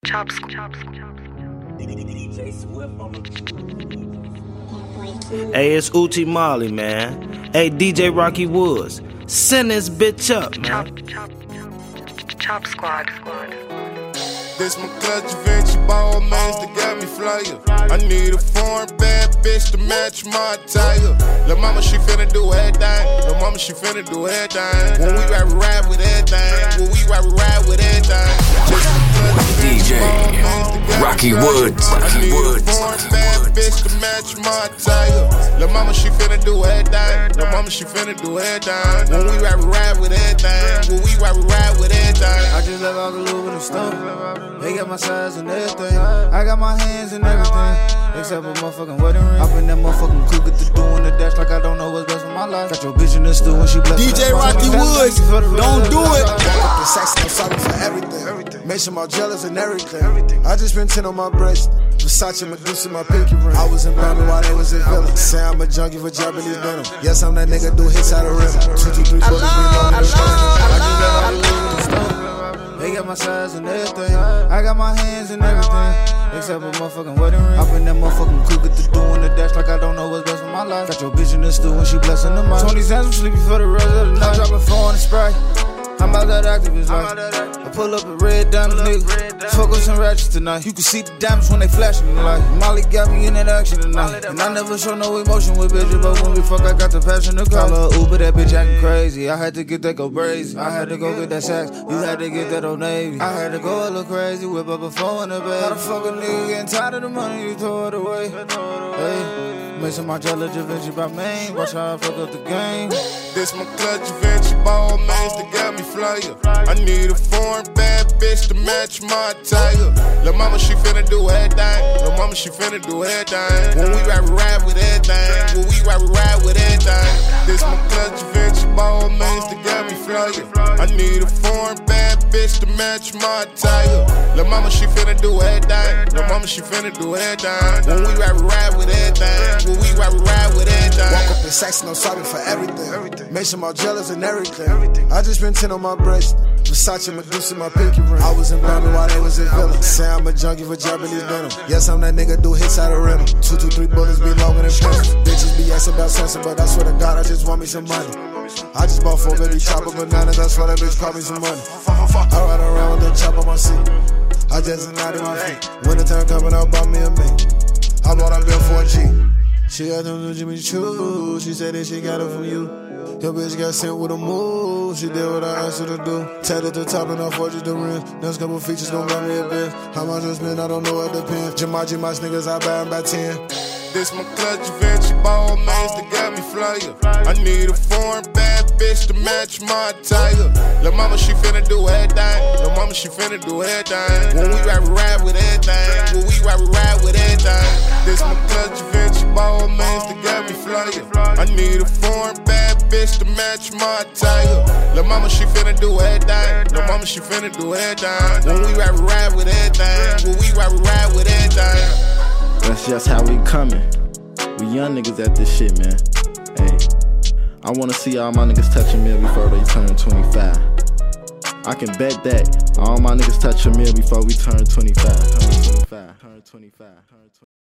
Hey, it's Uchi Molly, man. Hey, DJ Rocky Woods, send this bitch up, man. Chop Squad. This my clutch Vinci ball mans that got me flyer. I need a foreign bad bitch to match my attire. Lil' mama, she finna do everything. Lil' mama, she finna do everything. When we ride with everything. When we ride with everything. DJ Rocky Woods. I need a foreign bad bitch to match my attire. Lil' mama, she finna do everything. Lil' mama, she finna do everything. When we ride with everything. When we ride with everything. I just left out the loop with a stump. They got my size and everything. I got my hands and everything, except a motherfucking wedding ring. Up in that motherfucking coupe, get to doing the dash like I don't know what's best for my life. Got your bitch in the stool when she blessed. DJ Rocky Woods, don't do it. Up the sex, I'm sorry for everything. Make sure my jealous and everything. I just spent 10 on my breast. Versace, Medusa, my pinky ring. I was in Birmingham while they was in Villa. Say I'm a junkie for Japanese denim. Yes, I'm that nigga, do hits out of rhythm. 2, 2, 3, 4, I just left out the loop with a stump. They got my size and everything. I got my hands and everything, except a motherfucking wedding ring. Up in that motherfucking coupe, get to doing the dash like I don't know what's best for my life. Got your bitch in the stool when she blessing the mind. 20 cents, I'm sleepy for the rest of the night. Dropping 4 on the Sprite. I'm about that activist life. I pull up a red diamond, nigga. Fuck with some ratchets tonight. You can see the diamonds when they flashing the light. Molly got me in that action tonight. And I never show no emotion with bitches, but when we fuck, I got the passion to call her Uber. That bitch acting crazy. I had to get that go brazy. I had to go get that sax. You had to get that Old Navy. I had to go a little crazy, whip up a phone in the bed. How the fuck a nigga getting tired of the money, you throw it away. Hey, make some Margiela Da Vinci by Maine. Watch how I fuck up the game. This my clutch Vinci ball mans that got me flyer. I need a foreign bad bitch to match my attire. Lil' mama, she finna do everything. Lil' mama, she finna do everything. When we ride with everything. When we ride with everything. This my clutch Vinci ball mans that got me flyer. I need a foreign bad bitch to match my attire. Lil' mama, she finna do everything. Lil' mama, she finna do everything. When we ride with everything. When we ride with everything. Walk up in sex, no sorry for everything. Make some jealous and everything. I just spent 10 on my breast. Versace, Medusa, my pinky ring. I was in Birmingham while they was in Villa. Say I'm a junkie for Japanese denim. Yes, I'm that nigga, do hits out of rhythm. 2, 2, 3 bullets be longer than pencils. Bitches be asking about sense, but I swear to God, I just want me some money. I just bought 4 baby chopper bananas, that's why that bitch caught me some money. I ride around with that chop on my seat. I just nodded my feet. Winter time coming out, bought me a mink. I bought a bill for a G. She got them Jimmy Choo. She said that she got it from you. Your bitch got sent with a move. She did what I asked her to do. Tatted the top and I forged the rim. Next couple features gon' buy me a bitch. How much I spend, I don't know, it depends. Jamaji, my niggas, I buy them by 10. This my clutch Vinci ball mans that got me flyer. I need a foreign bad bitch to match my attire. Lil' mama, she finna do everything. Lil' mama, she finna do everything. When we ride with everything. When we ride with everything. This my clutch Vinci ball mans that got me flyer. I need a foreign bad bitch to match my attire. Lil' mama, she finna do everything. Lil' mama, she finna do everything. When we ride with everything. When we ride with everything. That's just how we coming. We young niggas at this shit, man. Hey, I wanna see all my niggas touch a meal before they turn 25. I can bet that all my niggas touch a meal before we turn 25.